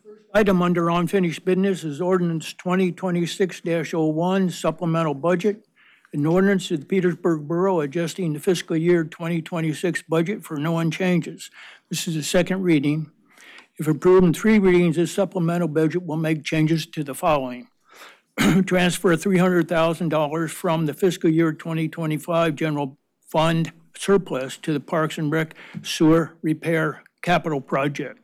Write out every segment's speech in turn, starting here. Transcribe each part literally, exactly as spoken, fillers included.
Item under unfinished business is ordinance twenty twenty-six dash oh one supplemental budget. An ordinance of the Petersburg Borough adjusting the fiscal year twenty twenty-six budget for known changes. This is the second reading. If approved in three readings, this supplemental budget will make changes to the following. Transfer three hundred thousand dollars from the fiscal year twenty twenty-five general fund surplus to the Parks and Rec sewer repair capital project.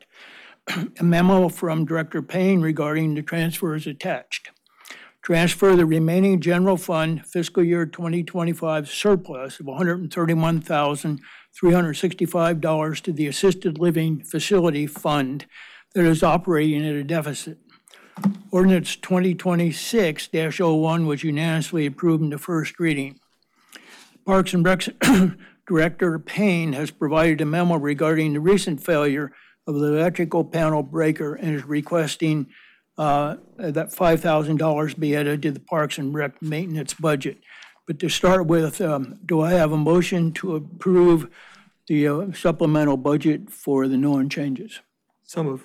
A memo from Director Payne regarding the transfer is attached. Transfer the remaining general fund fiscal year twenty twenty-five surplus of one hundred thirty-one thousand three hundred sixty-five dollars to the Assisted Living Facility Fund that is operating at a deficit. Ordinance twenty twenty-six dash oh one was unanimously approved in the first reading. Parks and Rec Director Payne has provided a memo regarding the recent failure of the electrical panel breaker and is requesting uh, that five thousand dollars be added to the Parks and Rec maintenance budget. But to start with, um, do I have a motion to approve the uh, supplemental budget for the known changes? So move.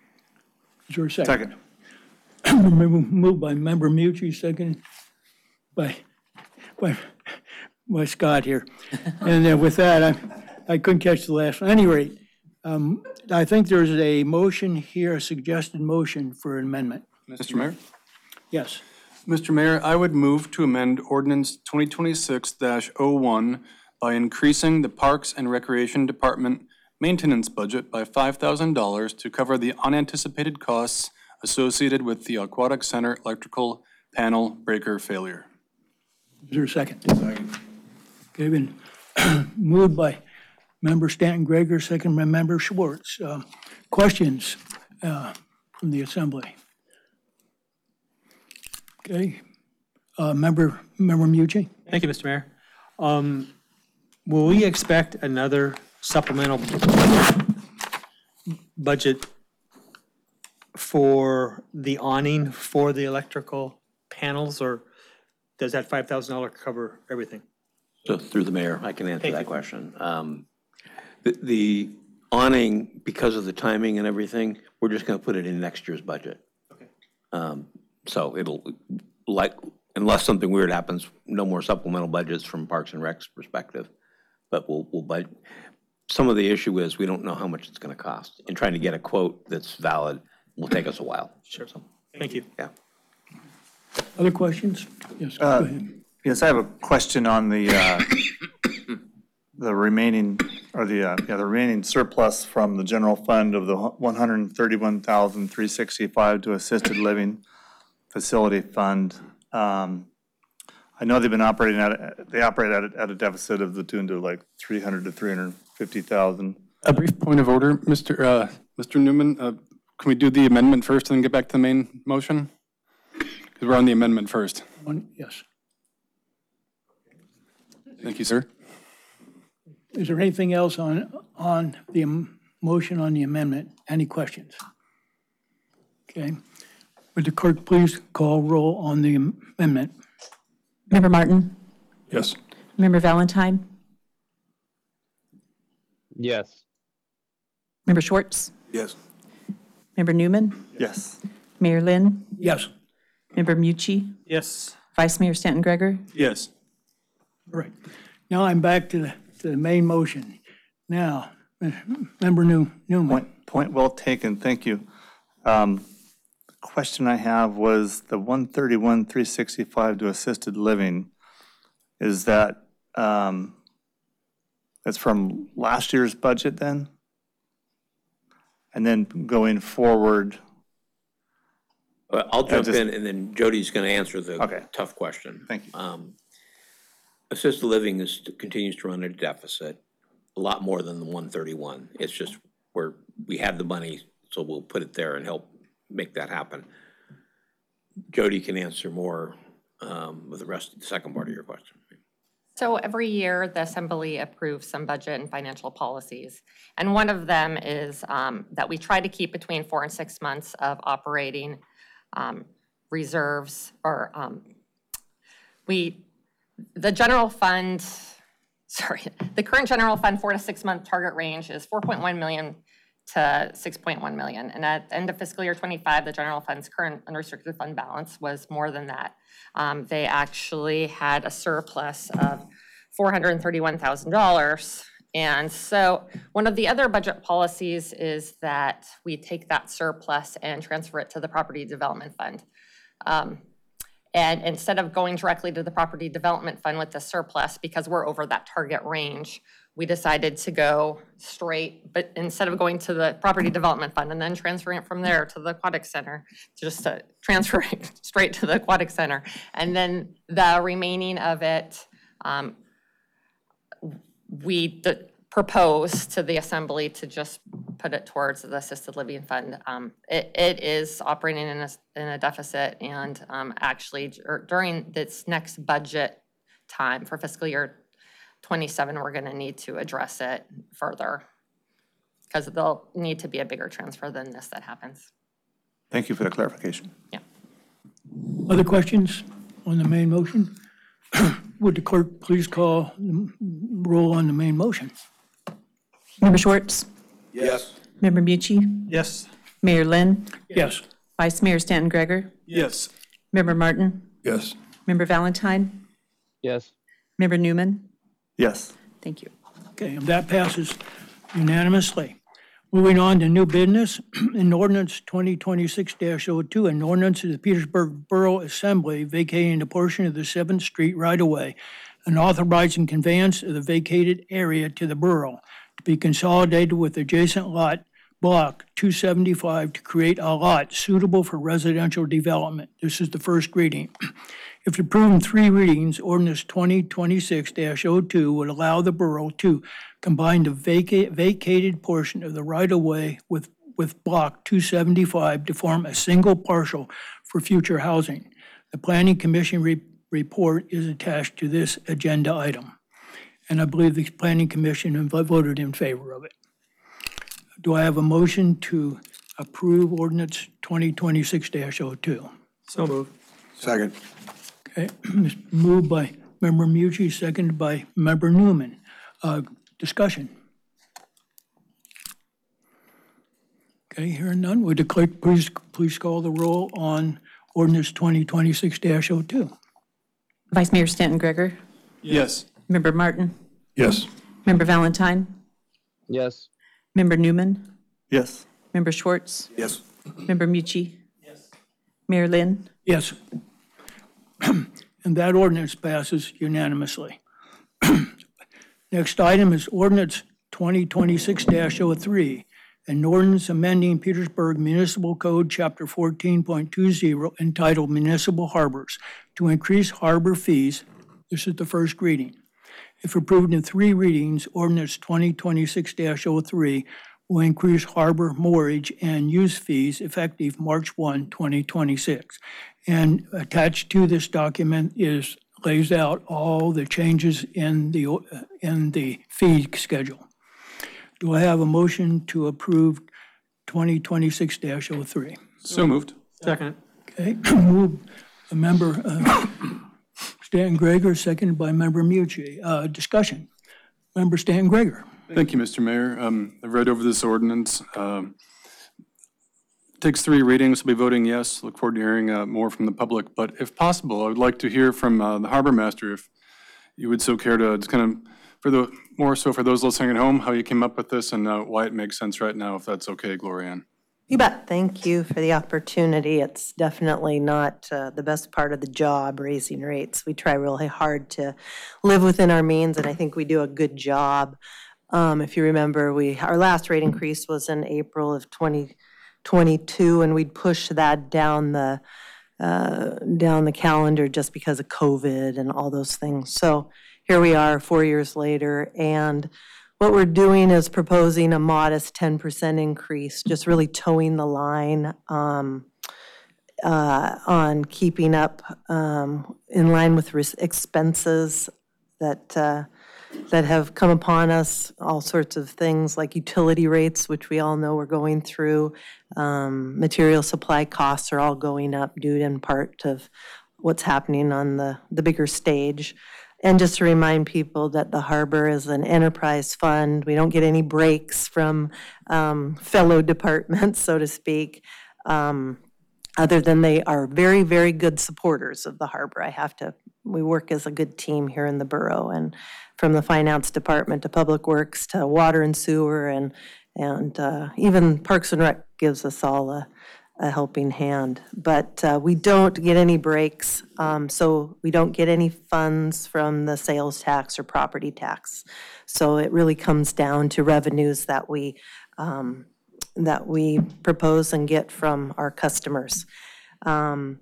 Is there a second? Second. Moved by Member Mucci, second by, by, by Scott here. And then with that, I, I couldn't catch the last one. At any rate, Um, I think there's a motion here, a suggested motion for an amendment. Mister Mayor? Yes. Mister Mayor, I would move to amend ordinance twenty twenty-six dash oh one by increasing the Parks and Recreation Department maintenance budget by five thousand dollars to cover the unanticipated costs associated with the Aquatic Center electrical panel breaker failure. Is there a second? Second. Okay, been moved by Member Stanton Greger, second by Member Schwartz. Uh, questions uh, from the Assembly? Okay. Uh, Member Member Mucci? Thank you, Mister Mayor. Um, will we expect another supplemental budget for the awning for the electrical panels, or does that five thousand dollars cover everything? So through the mayor, I can answer Thank that you. question. Um, the, the awning, because of the timing and everything, we're just going to put it in next year's budget. Okay. Um, so it'll, like, unless something weird happens, no more supplemental budgets from Parks and Rec's perspective. But we'll, we'll budget. Some of the issue is we don't know how much it's going to cost. And trying to get a quote that's valid will take us a while. Sure. So, thank you. Yeah. Other questions? Yes, Uh, go ahead. Yes, I have a question on the, uh, the remaining, or the, uh, yeah, the remaining surplus from the general fund of the one hundred thirty-one thousand three hundred sixty-five to Assisted Living Facility Fund. Um, I know they've been operating at, a- they operate at, a- at a deficit of the tune to like three hundred to three hundred fifty thousand. A brief point of order, Mister Uh, Mister Newman, uh, can we do the amendment first and then get back to the main motion? Because we're on the amendment first. One, yes. Thank you, sir. Is there anything else on, on the m- motion on the amendment? Any questions? Okay. Would the clerk please call roll on the amendment? Member Martin? Yes. Member Valentine? Yes. Member Schwartz? Yes. Member Newman? Yes. Mayor Lynn? Yes. Member Mucci? Yes. Vice Mayor Stanton Greger? Yes. All right. Now I'm back to the, to the main motion. Now, uh, Member New, Newman. Point, point well taken, thank you. Um, the question I have was the one thirty-one three sixty-five to Assisted Living. Is that, um, that's from last year's budget then? And then going forward, Well, I'll jump just- in, and then Jody's going to answer the Okay. tough question. Thank you. Um, Assisted living is, continues to run at a deficit, a lot more than the one thirty-one. It's just where we have the money, so we'll put it there and help make that happen. Jody can answer more um, with the rest of the second part of your question. So every year, the Assembly approves some budget and financial policies. And one of them is um, that we try to keep between four and six months of operating um, reserves, or um, we, the general fund, sorry, the current general fund four to six month target range is four point one million to six point one million. And at the end of fiscal year twenty-five, the general fund's current unrestricted fund balance was more than that. Um, They actually had a surplus of four hundred thirty-one thousand dollars. And so one of the other budget policies is that we take that surplus and transfer it to the property development fund. Um, And instead of going directly to the property development fund with the surplus, because we're over that target range, we decided to go straight, but instead of going to the property development fund and then transferring it from there to the aquatic center, just to transfer it straight to the aquatic center. And then the remaining of it, um, we d- propose to the assembly to just put it towards the assisted living fund. Um, it, it is operating in a, in a deficit, and um, actually dur- during this next budget time for fiscal year twenty-seven, we're gonna need to address it further because there'll need to be a bigger transfer than this that happens. Thank you for the clarification. Yeah. Other questions on the main motion? Would the clerk please call the roll on the main motion? Member Schwartz? Yes. Member Mucci? Yes. Mayor Lynn? Yes. Vice Mayor Stanton Gregor? Yes. Member Martin? Yes. Member Valentine? Yes. Member Newman? Yes. Thank you. Okay, and that passes unanimously. Moving on to new business, in ordinance twenty twenty-six dash oh two, an ordinance of the Petersburg Borough Assembly vacating a portion of the seventh Street right-of-way and authorizing conveyance of the vacated area to the borough to be consolidated with adjacent lot block two seventy-five to create a lot suitable for residential development. This is the first reading. If approved in three readings, ordinance twenty twenty-six dash oh two would allow the borough to combine the vaca- vacated portion of the right-of-way with, with block two seventy-five to form a single parcel for future housing. The Planning Commission re- report is attached to this agenda item, and I believe the Planning Commission have voted in favor of it. Do I have a motion to approve ordinance twenty twenty-six dash oh two? So moved. Second. Okay, moved by Member Mucci, seconded by Member Newman. Uh, Discussion. Okay, hearing none, would the clerk please, please call the roll on ordinance twenty twenty-six dash oh two? Vice Mayor Stanton Gregor? Yes. Member Martin? Yes. Member Valentine? Yes. Member Newman? Yes. Member Schwartz? Yes. Member Mucci? Yes. Mayor Lynn? Yes. And that ordinance passes unanimously. Next item is ordinance twenty twenty-six dash oh three, an ordinance amending Petersburg Municipal Code, Chapter fourteen point two zero, entitled Municipal Harbors, to increase harbor fees. This is the first reading. If approved in three readings, ordinance twenty twenty-six dash oh three will increase harbor moorage and use fees effective March first, twenty twenty-six. And attached to this document is, lays out all the changes in the, uh, in the fee schedule. Do I have a motion to approve twenty twenty-six dash oh three? So moved. Second. Okay, moved by Member uh, Stanton Gregor, seconded by Member Mucci. Uh, Discussion. Member Stanton Gregor. Thank you, Mister Mayor. Um, I've read over this ordinance. Um, Takes three readings. We'll be voting yes. Look forward to hearing uh, more from the public. But if possible, I would like to hear from uh, the harbor master, if you would so care to just kind of, for the, more so for those listening at home, how you came up with this and uh, why it makes sense right now, if that's okay, Gloria Ann. You bet. Thank you for the opportunity. It's definitely not uh, the best part of the job, raising rates. We try really hard to live within our means, and I think we do a good job. Um, If you remember, we, our last rate increase was in April of twenty twenty-two, and we'd push that down the, uh, down the calendar just because of COVID and all those things. So here we are, four years later, and what we're doing is proposing a modest ten percent increase, just really towing the line um, uh, on keeping up um, in line with ris- expenses that uh, that have come upon us, all sorts of things like utility rates, which we all know we're going through. Um, material supply costs are all going up due in part to what's happening on the, the bigger stage. And just to remind people that the harbor is an enterprise fund. We don't get any breaks from um, fellow departments, so to speak, um, other than they are very, very good supporters of the harbor. I have to, we work as a good team here in the borough, and from the finance department to public works to water and sewer, and, and uh, even Parks and Rec gives us all a a helping hand. But uh, we don't get any breaks, um, so we don't get any funds from the sales tax or property tax. So it really comes down to revenues that we, um, that we propose and get from our customers. Um,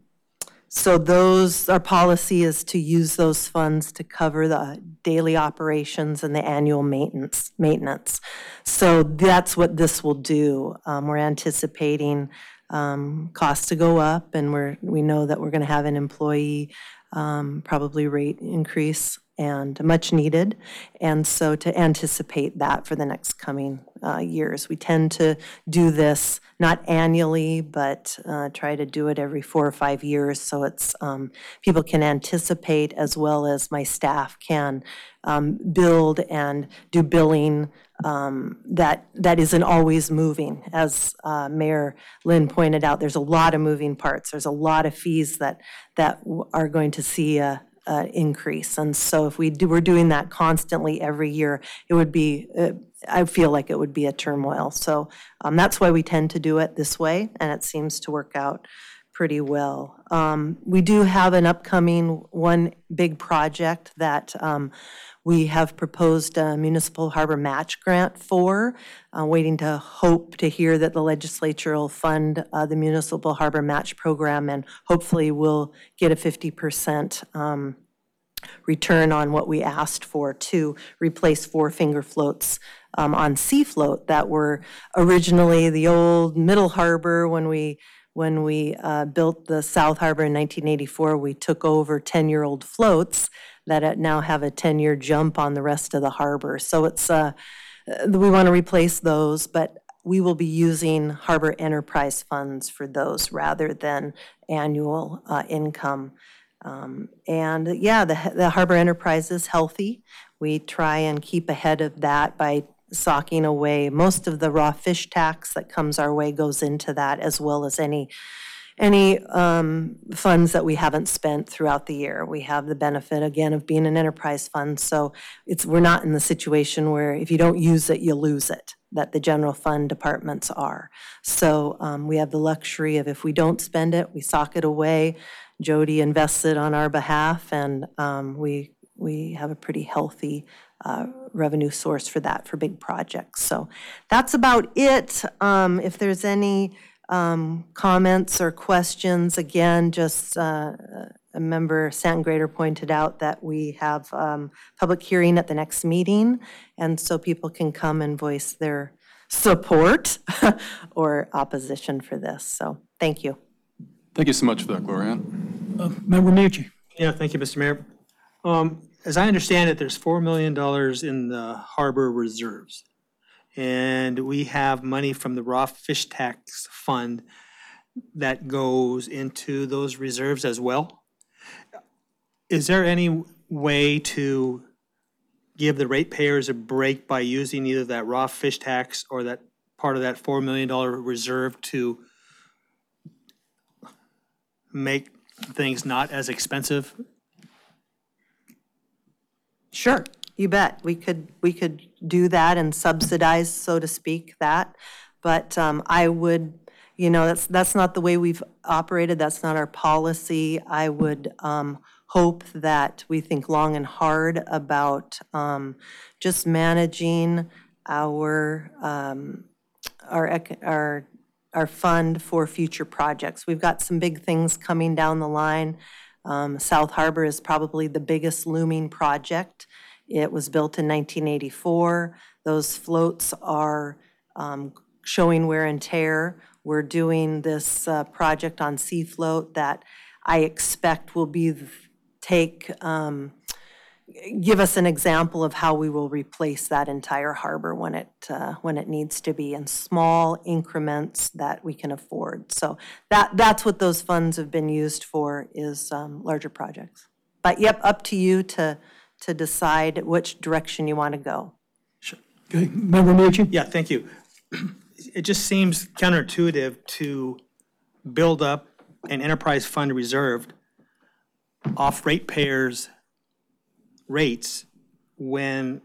So those, our policy is to use those funds to cover the daily operations and the annual maintenance, maintenance. So that's what this will do. Um, We're anticipating um, costs to go up, and we're, we know that we're going to have an employee um, probably rate increase, and much needed. And so to anticipate that for the next coming uh, years, we tend to do this not annually, but uh, try to do it every four or five years, so it's um, people can anticipate, as well as my staff can um, build and do billing um, that that isn't always moving. As uh, Mayor Lynn pointed out, there's a lot of moving parts. There's a lot of fees that that are going to see a Uh, increase. And so if we do, we're doing that constantly every year, it would be, uh, I feel like it would be a turmoil. So um, that's why we tend to do it this way, and it seems to work out pretty well. Um, we do have an upcoming one big project that um, we have proposed a municipal harbor match grant for, uh, waiting to hope to hear that the legislature will fund uh, the municipal harbor match program, and hopefully we'll get a fifty percent um, return on what we asked for to replace four finger floats um, on Sea Float that were originally the old Middle Harbor. When we when we uh, built the South Harbor in nineteen eighty-four, we took over ten-year-old floats that now have a ten-year jump on the rest of the harbor. So it's uh, we want to replace those, but we will be using harbor enterprise funds for those rather than annual uh, income. Um, and yeah, the, the harbor enterprise is healthy. We try and keep ahead of that by socking away. Most of the raw fish tax that comes our way goes into that, as well as any any um, funds that we haven't spent throughout the year. We have the benefit, again, of being an enterprise fund, so it's we're not in the situation where if you don't use it, you lose it, that the general fund departments are. So um, we have the luxury of, if we don't spend it, we sock it away. Jody invests it on our behalf, and um, we we have a pretty healthy uh, revenue source for that, for big projects. So that's about it. Um, if there's any um, comments or questions, again, just uh, a member, Stanton Grader, pointed out that we have um, public hearing at the next meeting, and so people can come and voice their support or opposition for this. So thank you. Thank you so much for that, Gloria. Uh, Member Mucci. Yeah, thank you, Mister Mayor. Um, As I understand it, there's four million dollars in the harbor reserves. And we have money from the raw fish tax fund that goes into those reserves as well. Is there any way to give the ratepayers a break by using either that raw fish tax or that part of that four million dollars reserve to make things not as expensive? Sure, you bet. We could, we could do that and subsidize, so to speak, that. But um, I would, you know, that's, that's not the way we've operated. That's not our policy. I would um, hope that we think long and hard about um, just managing our, um, our, ec- our, our fund for future projects. We've got some big things coming down the line. Um, South Harbor is probably the biggest looming project. It was built in nineteen eighty-four. Those floats are um, showing wear and tear. We're doing this uh, project on Sea Float that I expect will be, take, um, give us an example of how we will replace that entire harbor when it, uh, when it needs to be, in small increments that we can afford. So that, that's what those funds have been used for, is um, larger projects. But yep, up to you to, to decide which direction you want to go. Okay, Member Mucci? Yeah, thank you. It just seems counterintuitive to build up an enterprise fund reserved off ratepayers' rates when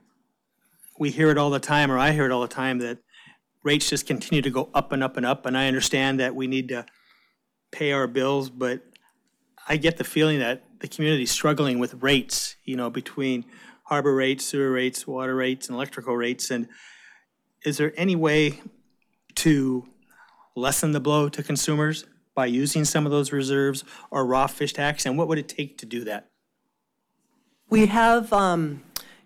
we hear it all the time, or I hear it all the time, that rates just continue to go up and up and up. And I understand that we need to pay our bills, but I get the feeling that the community is struggling with rates, you know, between harbor rates, sewer rates, water rates, and electrical rates. And is there any way to lessen the blow to consumers by using some of those reserves or raw fish tax? And what would it take to do that? We have, um,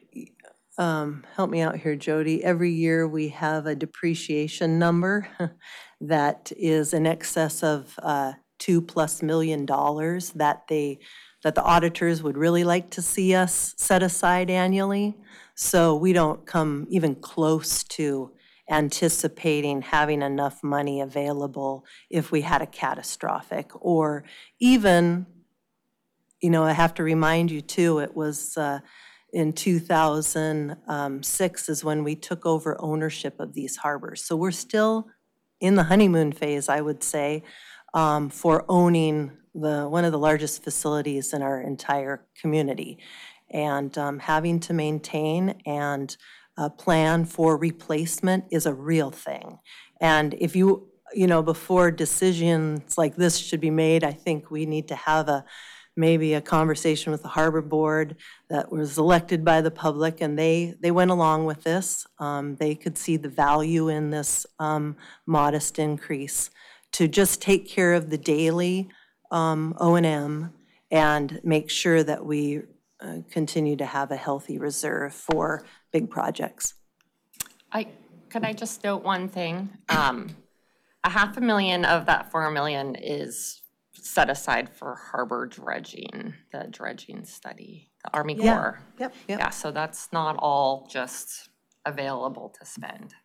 um, help me out here, Jody. Every year we have a depreciation number that is in excess of uh, two plus million dollars that they, that the auditors would really like to see us set aside annually. So we don't come even close to anticipating having enough money available if we had a catastrophic, or even, you know, I have to remind you too, it was uh, in two thousand six is when we took over ownership of these harbors. So we're still in the honeymoon phase, I would say, um, for owning the one of the largest facilities in our entire community. And um, having to maintain and uh, plan for replacement is a real thing. And if you, you know, before decisions like this should be made, I think we need to have a maybe a conversation with the harbor board that was elected by the public, and they, they went along with this. Um, they could see the value in this um, modest increase to just take care of the daily um, O and M and make sure that we uh, continue to have a healthy reserve for big projects. I, could I just note one thing? Um, a half a million of that four million is set aside for harbor dredging, the dredging study, the Army Yeah. Corps. Yep, yep. Yeah, so that's not all just available to spend.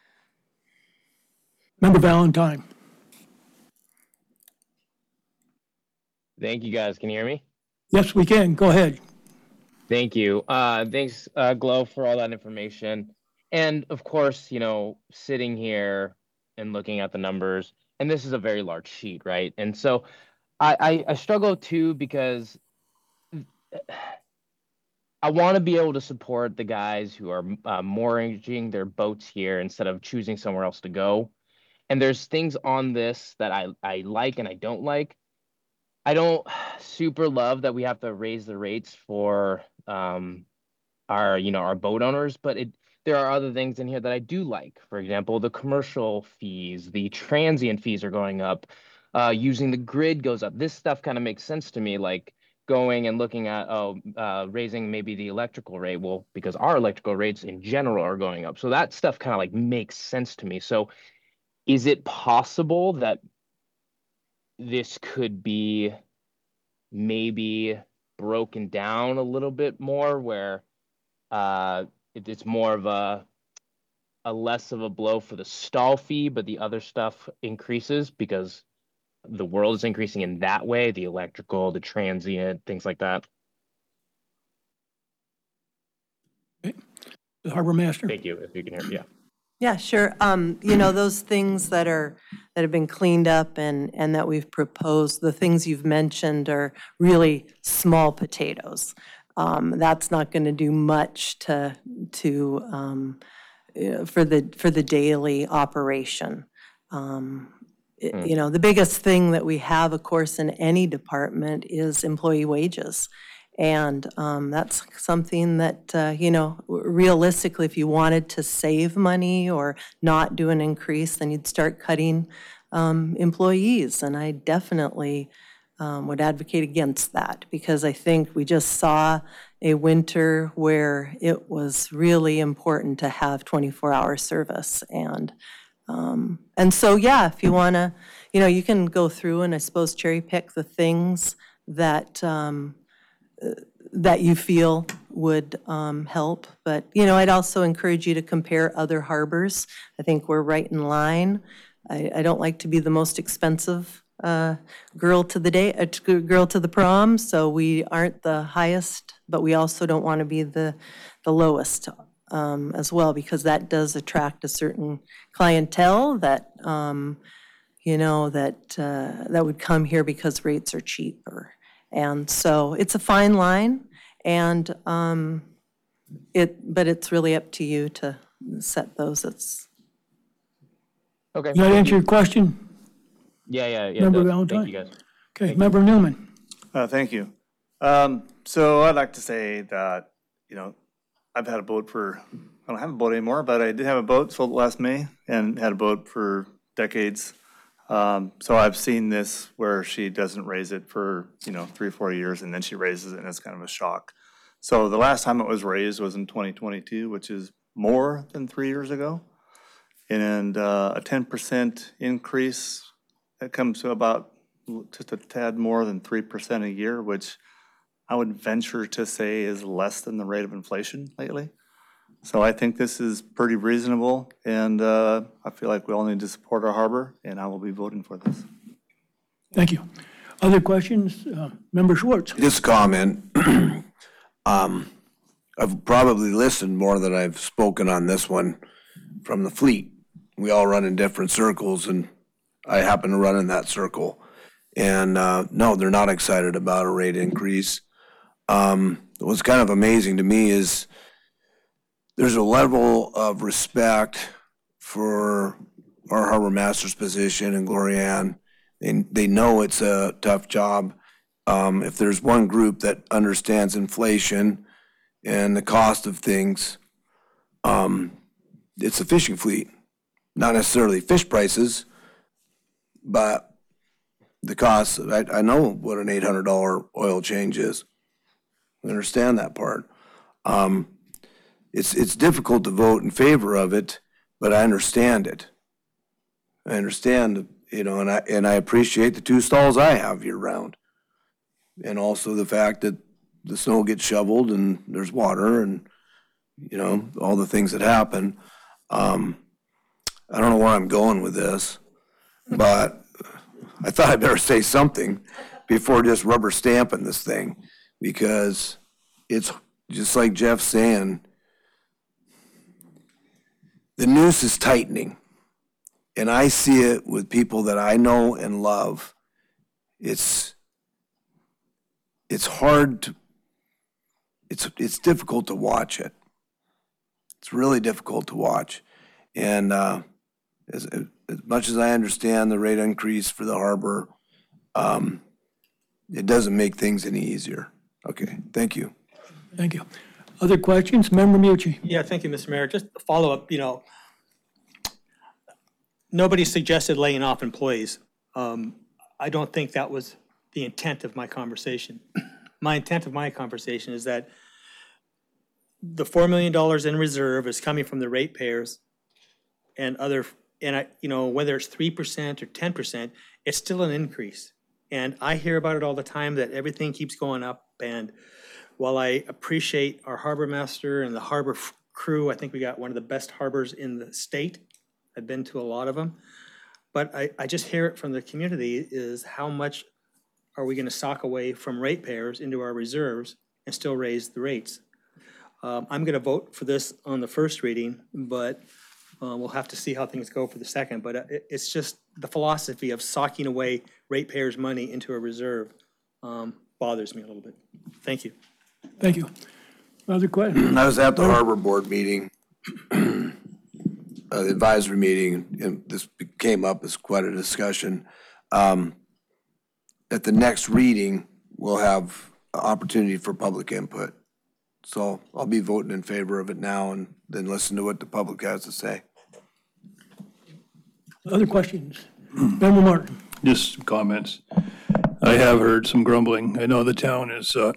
Member Valentine? Thank you, guys. Can you hear me? Yes, we can. Go ahead. Thank you. Uh, thanks, uh, Glow, for all that information. And of course, you know, sitting here and looking at the numbers, and this is a very large sheet, right? And so I, I, I struggle too because I want to be able to support the guys who are uh, mooring their boats here instead of choosing somewhere else to go. And there's things on this that I, I like and I don't like. I don't super love that we have to raise the rates for um, our, you know, our boat owners, but it, there are other things in here that I do like. For example, the commercial fees, the transient fees are going up. Uh, using the grid goes up. This stuff kind of makes sense to me, like going and looking at, oh, uh, raising maybe the electrical rate. Well, because our electrical rates in general are going up. So that stuff kind of like makes sense to me. So is it possible that this could be maybe broken down a little bit more where uh, it, it's more of a a less of a blow for the stall fee, but the other stuff increases because the world is increasing in that way, the electrical, the transient, things like that? The Harbor Master? Thank you, if you can hear me, yeah. Yeah, sure. Um, you know, those things that are, that have been cleaned up and, and that we've proposed, the things you've mentioned are really small potatoes. Um, that's not going to do much to, to, um, uh, for the, for the daily operation. Um, it- You know, the biggest thing that we have, of course, in any department is employee wages. And um, that's something that, uh, you know, realistically, if you wanted to save money or not do an increase, then you'd start cutting um, employees. And I definitely um, would advocate against that, because I think we just saw a winter where it was really important to have twenty-four hour service. And um, and so, yeah, if you want to, you know, you can go through and I suppose cherry pick the things that um, that you feel would um, help. But, you know, I'd also encourage you to compare other harbors. I think we're right in line. I, I don't like to be the most expensive uh, girl to the day, a t- girl to the prom, so we aren't the highest, but we also don't want to be the, the lowest um, as well, because that does attract a certain clientele that, um, you know, that, uh, that would come here because rates are cheaper. And so it's a fine line, and um, it, but it's really up to you to set those. It's, Okay. Does that answer your question? Yeah, yeah, yeah. it Member does. Valentine? Thank you, guys. Okay, Member Newman. Uh, thank you. Um, so I'd like to say that, you know, I've had a boat for, I don't have a boat anymore, but I did have a boat, sold it last May, and had a boat for decades. Um, so I've seen this where she doesn't raise it for, you know, three, four years, and then she raises it, and it's kind of a shock. So the last time it was raised was in twenty twenty-two, which is more than three years ago. And uh, a ten percent increase, that comes to about just a tad more than three percent a year, which I would venture to say is less than the rate of inflation lately. So I think this is pretty reasonable, and uh, I feel like we all need to support our harbor, and I will be voting for this. Thank you. Other questions? Uh, Member Schwartz? Just a comment. um, I've probably listened more than I've spoken on this one from the fleet. We all run in different circles, and I happen to run in that circle. And uh, no, they're not excited about a rate increase. Um, what's kind of amazing to me is there's a level of respect for our harbor master's position and Glorianne. And they know it's a tough job. Um, if there's one group that understands inflation and the cost of things, um, it's the fishing fleet. Not necessarily fish prices, but the cost. I, I know what an eight hundred dollar oil change is. I understand that part. Um, it's it's difficult to vote in favor of it, but I understand it. I understand, you know, and I and I appreciate the two stalls I have year round, and also the fact that the snow gets shoveled and there's water and, you know, all the things that happen. Um, I don't know where I'm going with this, but I thought I'd better say something before just rubber stamping this thing, because it's just like Jeff's saying, the noose is tightening. And I see it with people that I know and love. It's it's hard to, it's it's difficult to watch it. It's really difficult to watch. And uh, as, as much as I understand the rate increase for the harbor, um, it doesn't make things any easier. Okay, thank you. Thank you. Other questions? Member Mucci? Yeah, thank you, Mister Mayor. Just a follow-up, you know, nobody suggested laying off employees. Um, I don't think that was the intent of my conversation. My intent of my conversation is that the four million dollars in reserve is coming from the ratepayers and other, and I, you know, whether it's three percent or ten percent, it's still an increase. And I hear about it all the time, that everything keeps going up. And while I appreciate our harbor master and the harbor f- crew, I think we got one of the best harbors in the state. I've been to a lot of them. But I, I just hear it from the community is how much are we gonna sock away from ratepayers into our reserves and still raise the rates? Um, I'm gonna vote for this on the first reading, but uh, we'll have to see how things go for the second. But it, it's just the philosophy of socking away ratepayers' money into a reserve um, bothers me a little bit. Thank you. Thank you. Other questions? I was at the harbor board meeting, uh, the advisory meeting, and this came up as quite a discussion. Um, At the next reading, we'll have an opportunity for public input. So I'll be voting in favor of it now and then listen to what the public has to say. Other questions? Member Martin? Just some comments. I have heard some grumbling. I know the town is, uh,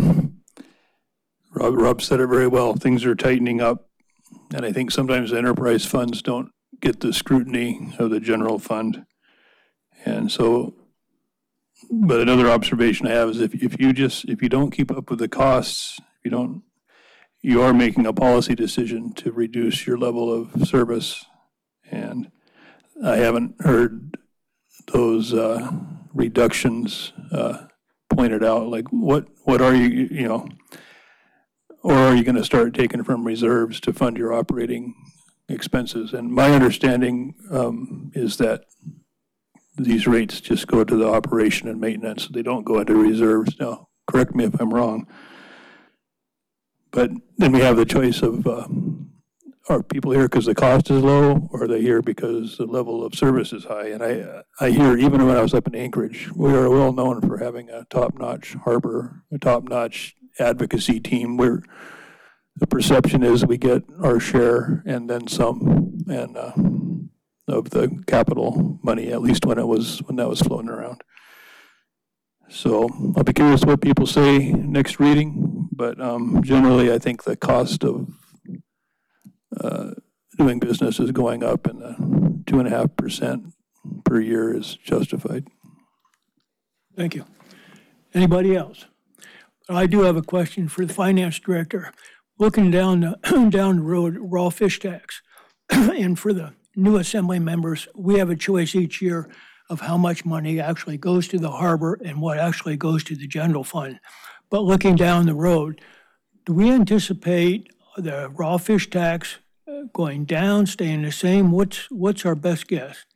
Rob, Rob said it very well. Things are tightening up. And I think sometimes the enterprise funds don't get the scrutiny of the general fund. And so, but another observation I have is if, if you just, if you don't keep up with the costs, if you don't, you are making a policy decision to reduce your level of service. And I haven't heard those, uh, reductions uh, pointed out? Like, what, what are you, you know, or are you going to start taking from reserves to fund your operating expenses? And my understanding um, is that these rates just go to the operation and maintenance. They don't go into reserves. Now, correct me if I'm wrong. But then we have the choice of, uh, are people here because the cost is low, or are they here because the level of service is high? And I, I hear, even when I was up in Anchorage, we are well known for having a top-notch harbor, a top-notch advocacy team, where the perception is we get our share and then some, and uh, of the capital money, at least when it was, when that was floating around. So I'll be curious what people say next reading, but um, generally I think the cost of uh, doing business is going up, and the two and a half percent per year is justified. Thank you. Anybody else? I do have a question for the finance director. Looking down the, down the road, raw fish tax, and for the new assembly members, we have a choice each year of how much money actually goes to the harbor and what actually goes to the general fund. But looking down the road, do we anticipate the raw fish tax going down, staying the same? What's, what's our best guess?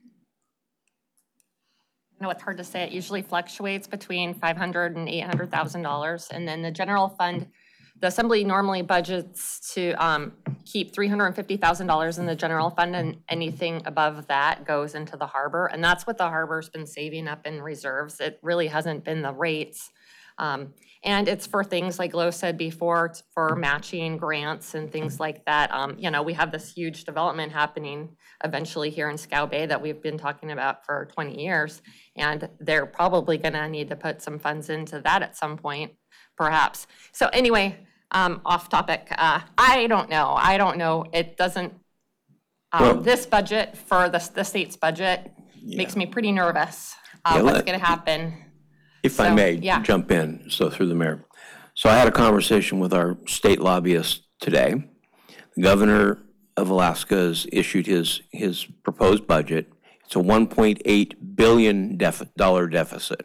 I know it's hard to say. It usually fluctuates between five hundred and eight hundred thousand dollars. And then the general fund, the assembly normally budgets to um, keep three hundred fifty thousand dollars in the general fund, and anything above that goes into the harbor. And that's what the harbor's been saving up in reserves. It really hasn't been the rates. Um, and it's for things like Lo said before, it's for matching grants and things like that. Um, you know, we have this huge development happening eventually here in Scow Bay that we've been talking about for twenty years. And they're probably gonna need to put some funds into that at some point, perhaps. So anyway, um, off topic, uh, I don't know. I don't know. It doesn't, um, Well- this budget for the, the state's budget makes me pretty nervous. Uh, Yeah, what's let- gonna happen? If I So, may, yeah. jump in, so through the mayor. So I had a conversation with our state lobbyist today. The governor of Alaska has issued his, his proposed budget. It's a one point eight billion dollar deficit.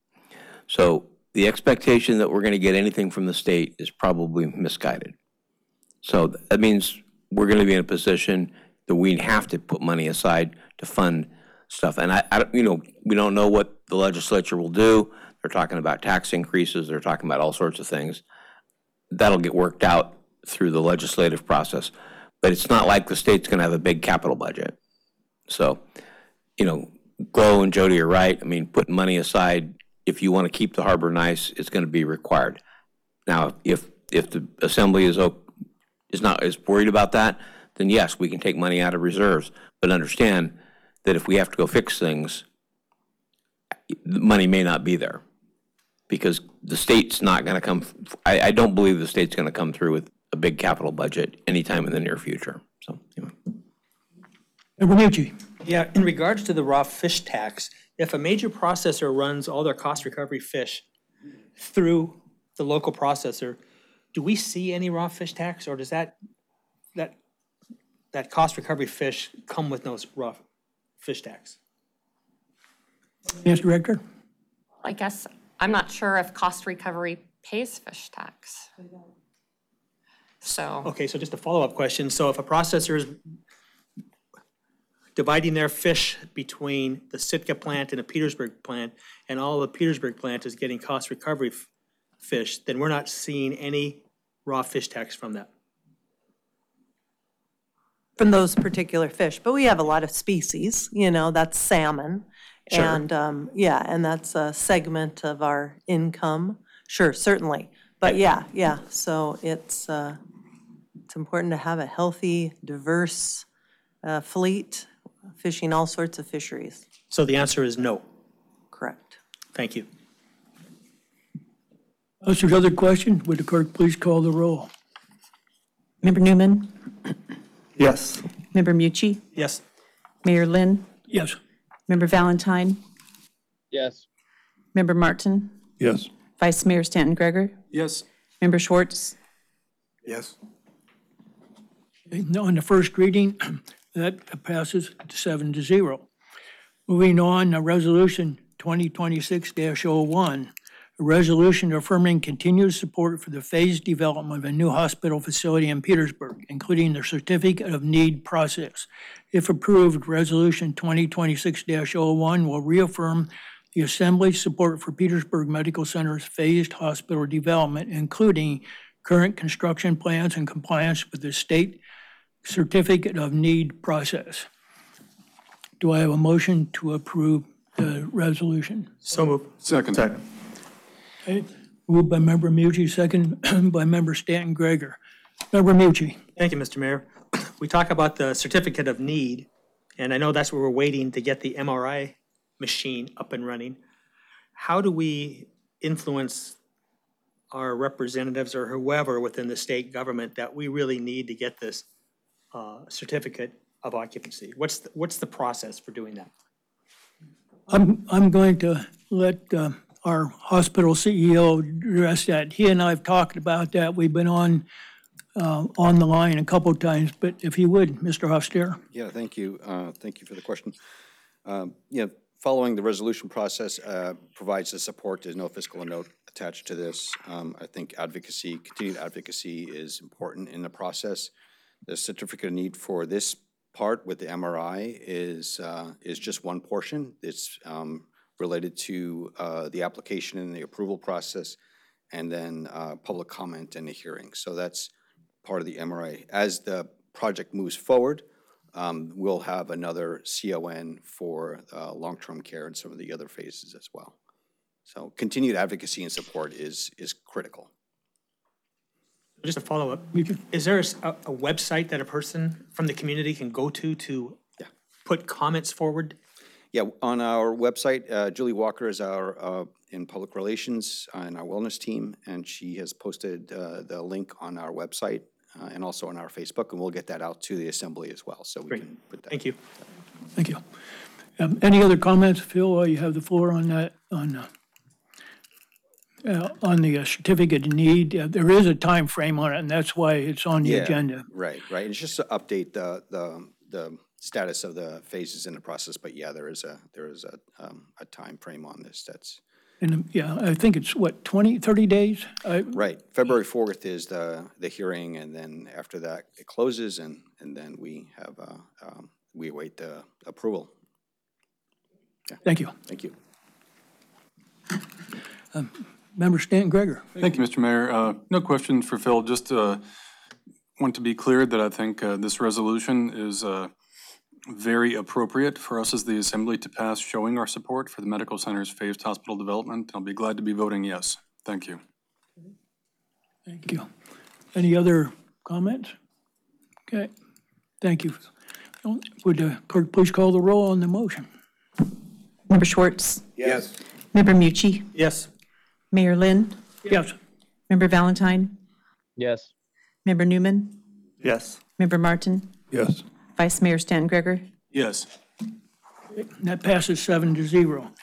So the expectation that we're going to get anything from the state is probably misguided. So that means we're going to be in a position that we have to put money aside to fund stuff. And I, I don't- you know, we don't know what the legislature will do. They're talking about tax increases. They're talking about all sorts of things. That'll get worked out through the legislative process. But it's not like the state's going to have a big capital budget. So, you know, Glo and Jody are right. I mean, putting money aside, if you want to keep the harbor nice, it's going to be required. Now, if if the assembly is o- is not is worried about that, then yes, we can take money out of reserves. But understand that if we have to go fix things, the money may not be there, because the state's not going to come. I, I don't believe the state's going to come through with a big capital budget anytime in the near future. So, anyway. Member Mucci? Yeah, in regards to the raw fish tax, if a major processor runs all their cost recovery fish through the local processor, do we see any raw fish tax, or does that, that, that cost recovery fish come with no raw fish tax? Finance director? I guess, I'm not sure if cost recovery pays fish tax. So, Okay, so just a follow-up question. So if a processor is dividing their fish between the Sitka plant and the Petersburg plant, and all the Petersburg plant is getting cost recovery f- fish, then we're not seeing any raw fish tax from that. From those particular fish, but we have a lot of species, you know, that's salmon. Sure. And, um, yeah, and that's a segment of our income. Sure, certainly. But yeah, yeah, so it's, uh, it's important to have a healthy, diverse, uh, fleet, fishing all sorts of fisheries. So the answer is no. Correct. Thank you. Unless there's other questions, would the clerk please call the roll? Member Newman, Yes. Member Mucci, Yes. Mayor Lynn, Yes. Member Valentine, Yes. Member Martin, Yes. Vice Mayor Stanton Greger, Yes. Member Schwartz, Yes. On the first reading, that passes to seven to zero. Moving on, uh, Resolution twenty twenty-six dash oh one, a resolution affirming continued support for the phased development of a new hospital facility in Petersburg, including the certificate of need process. If approved, Resolution twenty twenty-six dash oh one will reaffirm the Assembly's support for Petersburg Medical Center's phased hospital development, including current construction plans and compliance with the state certificate of need process. Do I have a motion to approve the resolution? So moved. Second. Second. Okay, moved by Member Mucci, second by Member Stanton Greger. Member Mucci. Thank you, Mister Mayor. We talk about the certificate of need, and I know that's where we're waiting to get the M R I machine up and running. How do we influence our representatives or whoever within the state government that we really need to get this uh, certificate of occupancy? What's, the- what's the process for doing that? I'm, I'm going to let uh, our hospital C E O address that. He and I have talked about that. We've been on, uh, on the line a couple of times, but if you would, Mister Hofstadter. Yeah, thank you. Uh, Thank you for the question. Um, You know, following the resolution process uh, provides the support. There's no fiscal note attached to this. Um, I think advocacy, continued advocacy is important in the process. The certificate of need for this part with the M R I is, uh, is just one portion. It's um, related to uh, the application and the approval process, and then uh, public comment and the hearing. So that's part of the M R I. As the project moves forward, um, we'll have another C O N for uh, long-term care and some of the other phases as well. So continued advocacy and support is, is critical. Just a follow-up, is there a, s- a- a website that a person from the community can go to to Yeah. put comments forward? Yeah, on our website, uh, Julie Walker is our, uh, in public relations and our wellness team, and she has posted uh, the link on our website uh, and also on our Facebook, and we'll get that out to the assembly as well, so we Great. can put that. Thank you. Thank you. Um, Any other comments, Phil, while you have the floor on that, on, uh, uh, on the uh, certificate of need? Uh, There is a time frame on it, and that's why it's on the Yeah, agenda. Right, right. It's just to update the, the, the status of the phases in the process, but yeah, there is a, there is a, um, a timeframe on this that's, And, um, yeah, I think it's, what, twenty, thirty days? I- right. February fourth is the, the hearing, and then after that, it closes, and, and then we have, uh, um, we await the approval. Thank you. Thank you. Member Stanton Greger. Thank you, Mister Mayor. Uh, No question for Phil, just uh, want to be clear that I think uh, this resolution is uh, very appropriate for us as the Assembly to pass, showing our support for the medical center's phased hospital development. I'll be glad to be voting yes. Thank you. Thank you. Any other comments? Okay, thank you. Would the clerk please call the roll on the motion? Member Schwartz? Yes. Member Mucci? Yes. Mayor Lynn? Yes. Member Valentine? Yes. Member Newman? Yes. Member Martin? Yes. Vice Mayor Stanton Greger? Yes. That passes seven to zero.